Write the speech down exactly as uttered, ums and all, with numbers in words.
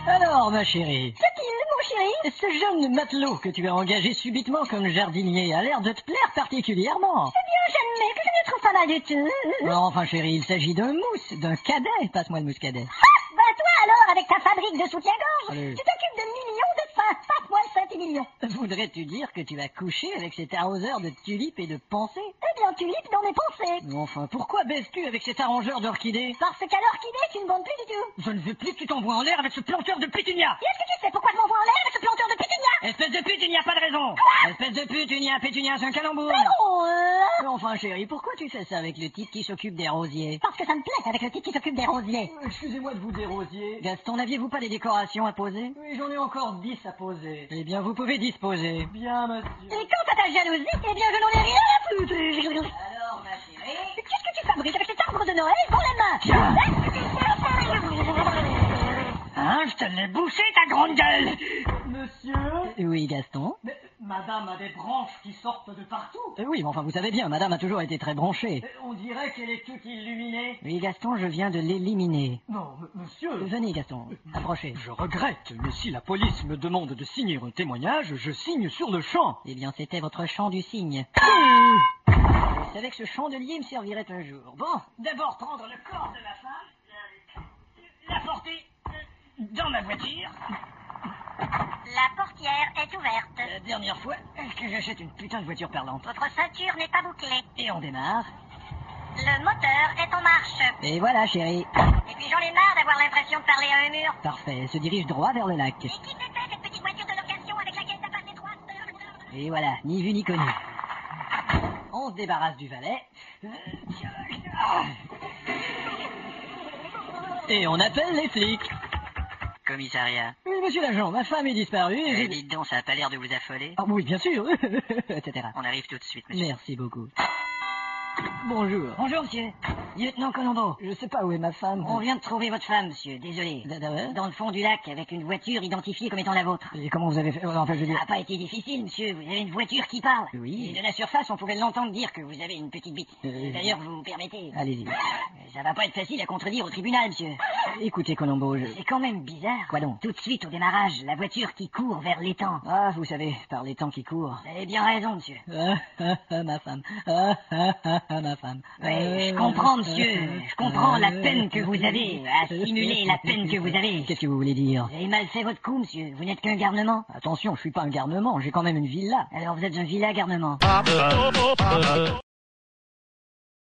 Alors, ma chérie, Qu'est-il, mon chéri? ce jeune matelot que tu as engagé subitement comme jardinier a l'air de te plaire particulièrement. Eh bien, j'admets que je ne le trouve pas mal du tout. Alors, enfin, chérie, il s'agit d'un mousse, d'un cadet. Passe-moi le mousse cadet. Ah, bah toi alors, avec ta fabrique de soutien-gorge, Allez. tu t'occupes de millions de fins. Passe-moi le centimillion. Voudrais-tu dire que tu as couché avec cet arroseur de tulipes et de pensées? Eh bien, tulipe dans mes pensées. Enfin, pourquoi baises-tu avec cet arrangeur d'orchidées? Parce qu'à l'orchidée, tu ne bonnes plus du tout. Je ne veux plus que tu t'envoies en l'air avec ce planteur de pétunia. Et est-ce que tu sais pourquoi je m'envoie en l'air avec ce planteur de pétunia? Espèce de pute, il n'y a pas de raison. Espèce de pute, il n'y a pétunia, c'est un calembour. Oh, euh, Enfin, chérie, pourquoi tu fais ça avec le type qui s'occupe des rosiers? Parce que ça me plaît avec le type qui s'occupe des rosiers. Excusez-moi de vous dérosier. Gaston, n'aviez-vous pas des décorations à poser? Oui, j'en ai encore dix à poser. Eh bien, vous pouvez disposer. Bien, monsieur. Et quant à ta jalousie, eh bien, je n'en ai rien à foutre. Alors, ma chérie? Qu'est-ce que tu fabriques avec cet arbre de Noël dans les mains? Tiens. Hein, je te l'ai bouché, ta grande gueule. Monsieur? Oui, Gaston? Mais madame a des branches qui sortent de partout. Euh, Oui, mais enfin, vous savez bien, madame a toujours été très branchée. On dirait qu'elle est toute illuminée. Oui, Gaston, je viens de l'éliminer. Non, m- monsieur. Euh, Venez, Gaston, approchez. Je regrette, mais si la police me demande de signer un témoignage, je signe sur le champ. Eh bien, c'était votre chant du cygne. Vous savez que ce chandelier me servirait un jour. Bon, d'abord prendre le corps de ma femme, la, la porter euh, dans ma voiture. La portière est ouverte. La dernière fois que j'achète une putain de voiture parlante. Votre ceinture n'est pas bouclée. Et on démarre. Le moteur est en marche. Et voilà, chérie. Et puis j'en ai marre d'avoir l'impression de parler à un mur. Parfait, elle se dirige droit vers le lac. Et qui c'était cette petite voiture de location avec laquelle t'as passé trois heures? Et voilà, ni vu ni connu. On se débarrasse du valet. Euh, tiens, ah. Et on appelle les flics. Commissariat. Oui, monsieur l'agent, ma femme est disparue. et Eh, j'ai- dites donc, ça n'a pas l'air de vous affoler. Ah oui, bien sûr, et cetera. On arrive tout de suite, monsieur. Merci beaucoup. Bonjour. Bonjour, monsieur. Lieutenant Colombo. Je sais pas où est ma femme. On vient de trouver votre femme, monsieur. Désolé. D- d- Dans le fond du lac, avec une voiture identifiée comme étant la vôtre. Et comment vous avez fait? Enfin, je veux Ça dire... n'a pas été difficile, monsieur. Vous avez une voiture qui parle. Oui. Et de la surface, on pouvait l'entendre dire que vous avez une petite bite. Euh, D'ailleurs, vous permettez. Allez-y. Ça va pas être facile à contredire au tribunal, monsieur. Écoutez, Colombo, je... C'est quand même bizarre. Quoi donc? Tout de suite au démarrage, la voiture qui court vers l'étang. Ah, vous savez, par les temps qui courent. Vous avez bien raison, monsieur. Ah, ah, ah, ma femme. Ah, ah, ah, ah, ma femme. Oui, je comprends, monsieur. Je comprends la peine que vous avez à simuler la peine que vous avez. Qu'est-ce que vous voulez dire? Vous avez mal fait votre coup, monsieur. Vous n'êtes qu'un garnement. Attention, je suis pas un garnement, j'ai quand même une villa. Alors vous êtes un vilain garnement.